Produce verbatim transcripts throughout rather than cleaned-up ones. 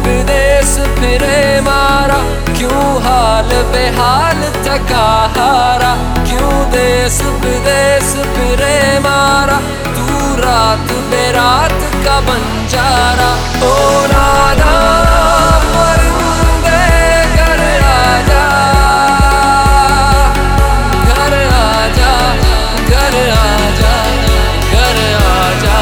विदेश फिरे मारा, क्यों हाल बेहाल थका हारा। क्यों देश विदेश फिरे मारा, तू रात बेरात का बंजारा। ओ नाना परिंदे घर आजा, घर आजा, घर आजा, घर आजा।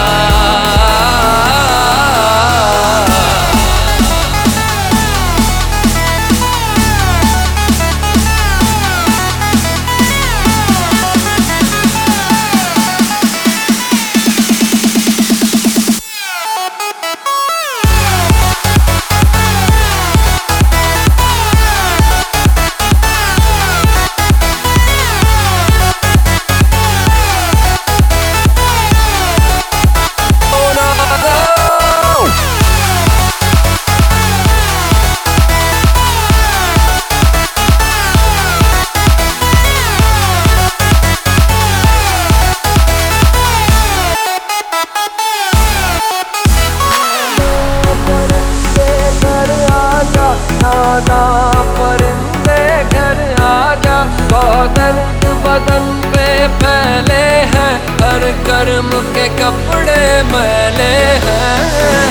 नाना परिंदे घर आजा, दर्द बदन पे फैले हैं, हर कर्म के कपड़े मैले हैं।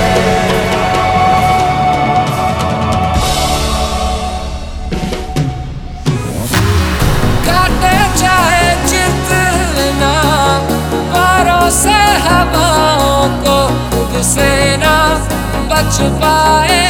काटे चाहे जितना पारों से हवाओं को, खुद से ना बच पाए